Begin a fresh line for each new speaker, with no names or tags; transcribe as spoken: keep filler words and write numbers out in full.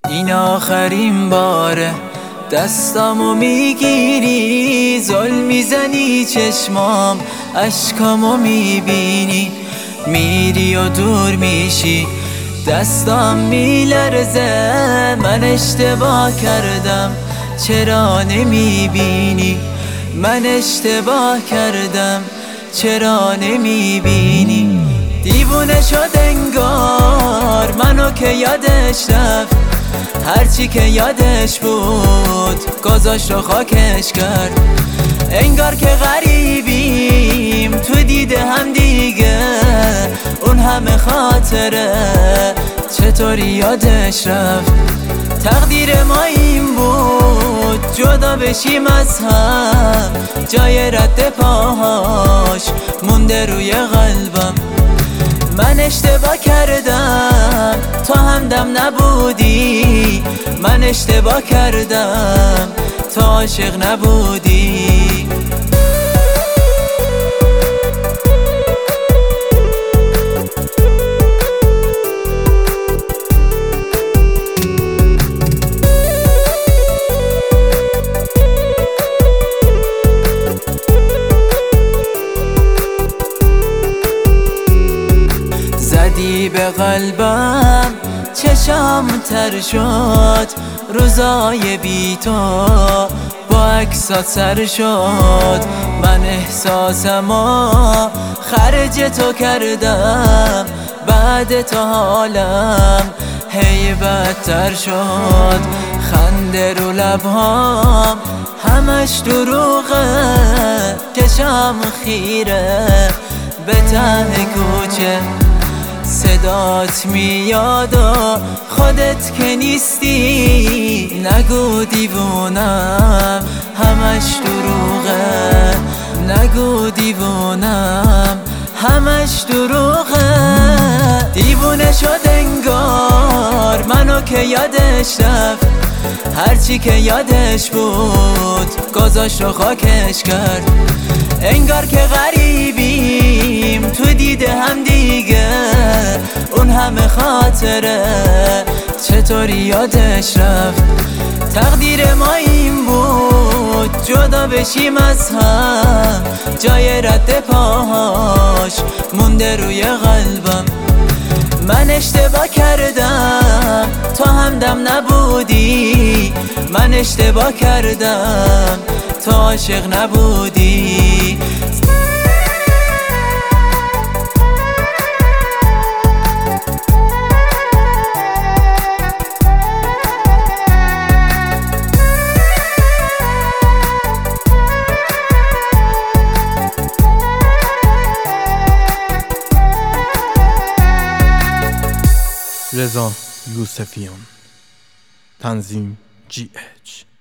این آخرین باره دستامو میگیری، زل میزنی چشمام، اشکامو میبینی، میری و دور میشی، دستام میلرزه. من اشتباه کردم چرا نمیبینی، من اشتباه کردم چرا نمیبینی. دیوونه شد انگار منو که یادش رفت، هرچی که یادش بود گذاشت و خاکش کرد. انگار که غریبیم تو دیده هم دیگه، اون همه خاطره چطوری یادش رفت. تقدیر ما این بود جدا بشیم از هم، جای رد پاهاش مونده روی قلبم. من اشتباه کردم تا همدم نبودی، من اشتباه کردم تا عاشق نبودی. زدی به قلبم چشام تر شد، روزای بی تو با عکسات سر شد. من احساسمو خرج تو کردم، بعد تو حالم هی بدتر شد. خنده رو لبهام همش دروغه، چشام خیره به ته کوچه. صدات میاد و خودت که نیستی، نگو دیوونم همش دروغه، نگو دیوونم همش دروغه. دیوونه شد انگار منو که یادش رفت، هرچی که یادش بود گذاشت و خاکش کرد. انگار که غریبیم تو دیده هم دیگه، اون همه خاطره چطوری یادش رفت. تقدیر ما این بود جدا بشیم از هم، جای رد پاهاش مونده روی قلبم. من اشتباه کردم تا همدم نبودی، من اشتباه کردم تا عاشق نبودی.
رضا یوسفیان، تنظیم جی اچ.